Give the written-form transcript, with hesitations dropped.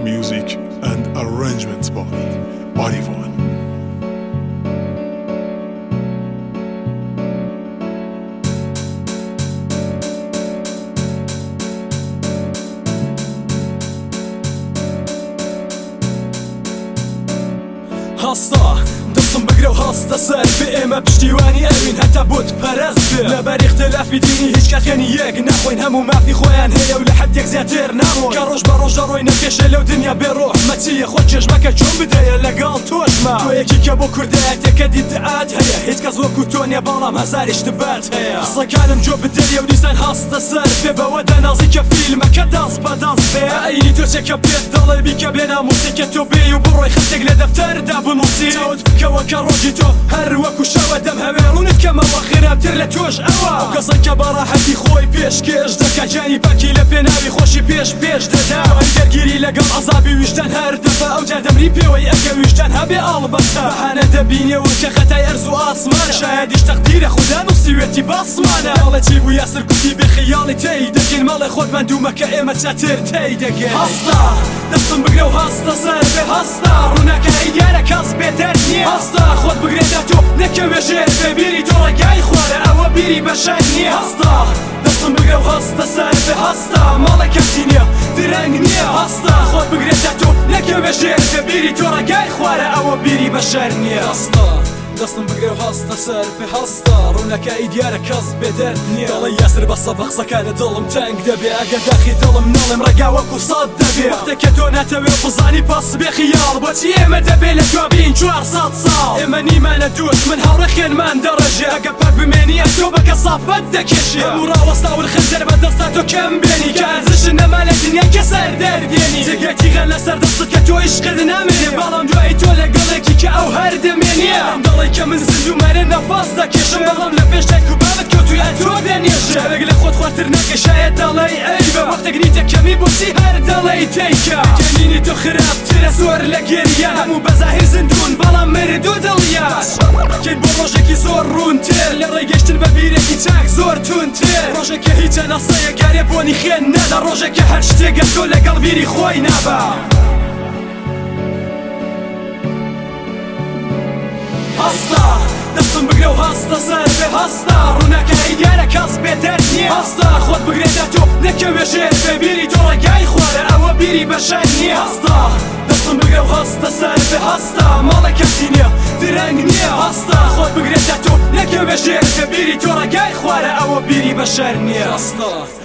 Music and arrangements by Arifan. هەستا دەستم بگرە و هەستە سەر بە ئێمە پشتیوانی ئەوین هەتا بۆت پەرست بێ لەبەر ئیختلافی دینی هیچ کاتێنی یەک نەخۆین هەموو مافی خۆیان هەیە و لە حەدێک زیاتر نامۆن کە ڕۆژ بە ڕۆژ دەڕۆی نەپێشە لەو دنیا بێڕۆح مەچیە خۆ چێژمەکە چۆن بدەیە لەگەڵ تۆشما تۆیەکی کە بۆ کوردایەتەکە دیدعات هەیە هیچ کەس وەکو تۆ نییە بەڵام هەزاری شتبات هەیە قسەکانم جۆ بدەریە و دیسان هەستە سەر بێ بەوە دەنازی کە فیلمەکە دەست بەدەست بێ ئەینی تۆ چێکە پێت دەڵێ بیکە بێ ناموسیکە تۆ بێ و بڕۆی خەتێک لە دەفتەردا بنووسی چاوت بکەوە کە ڕۆژی تۆ هەر وەکو شەوە دەم هەوێڕونت کەمەوە خراپتر لە تۆش ئەوە کەسە کە بەڕاحەتی خۆی پێشکەش دەکە جانی پاکی لە پێناوی خۆشی پێش دەدا دەرگیری لەگەڵ عەزابی ویژدان هەر دەفە ئەو جار دەمری پێوەی ئەگە ویژدان هەبێ ئاڵبەتە بەهانە دەبینێەوە کە خەتای ئەرز و ئاسمانە شایەدیش تەقدیرە خودا نووسیوێتی باسمانە هەڵە چی بوو یاسر کوتی بێ خەیاڵی تێی دەگەین مەڵێ خۆتمان دوومەکە ئێمە چاتر تێی دەگەین هەستا دەستم بگرە و هەستە سەر بێ هەستا ڕوونەکە ئەیدیارە کەس بێدەر نییە هەستا خۆت بگرێتە تۆ نەکەوێ ژێر بێ بیری تۆ ڕێگای خوارە ئەوە بیری بەشەر نییە هەستا دەستم بگرە و هەستە سەر بێ هەستا ماڵە کەسی نییە درەنگ نییە هەستا خۆت بگرێتە تۆ نەکەوێ ژێر بێ بیری تۆ ڕێگای خوارە ئەوە بیری بەشەر نییە هەستا دەستم بگرە و هەستە سەر بێ هەستا ڕوونەکە ئیدیارە کەس بێدەر نییە دەڵێ یاسر بەسە بە قسەکانە دڵم تەنگ دەبێ ئەگە داخی دڵم نەڵێم ڕێگا وەکو سەد دەبێ وەختێکە تۆ ناتەوێ بزانی پاس بێ خیاڵ بۆچی ئێمە دەبێ لە تۆ بین 400 ساڵ ئێمە نیمانە دووش من هەوڕێ خێنمان دەڕێژێ ئەگە پاک بمێنیە تۆ بە کەسافەت دەکێشێ هەموو ڕاوەستاور خەنجەر بە دەستا تۆ کەم بێنی کە ئەرزشت نەما لە دنیا کە سەر دەردێنی جێگەتی غەن لەسەر دەستت کە تۆ عیشقت نامێنێ بەڵام دوایی تۆ لەگەڵێکی کە ئەو هەر دەمێنیە دەڵێ کە من زندومانە نەفاس دەکێشم بەڵام لە پێش دایک و بابت کەوتوی ئەتۆ دەنێژە شاوێک لە خۆت خوارتر ناکە شایەت دەڵێ ئەی بە وەختێک نیتە کەمی بۆچی هەر دەڵێ تێیکە گەنینی تۆ خراپترە زۆر لە گێریە هەموو بەزاهیر زندون بەڵام مردوو دڵیا کەین بۆ ڕۆژێکی زۆر ڕوونتر لە ڕێگەشتن بە بیرێکی چاک زۆر تونتر ڕۆژێکە هیچە نەسەیە کارێ بۆنی خوێن نەدا ڕۆژێکە هەر شتێکە تۆ لەگەڵ بیری خۆی نابا هەستا دەستم بگرە و هەستە سەر بێ هەستا ڕوونەکە ئیدیارە کەس بێدەر نییە هەستا خۆت بگرێتە تۆ نەکەوێ ژێر بێ بیری تۆ ڕێگای خوارە ئەوە بیری بەشەر نییە هەستا دەستم بگرە و هەستە سەر بێ هەستا ماڵە کەسی نییە درەنگ نییە هەستا خۆت بگرێتە تۆ نەکەوێ ژێر بێ بیری تۆ ڕێگای خوارە ئەوە بیری بەشەر نییە هەستا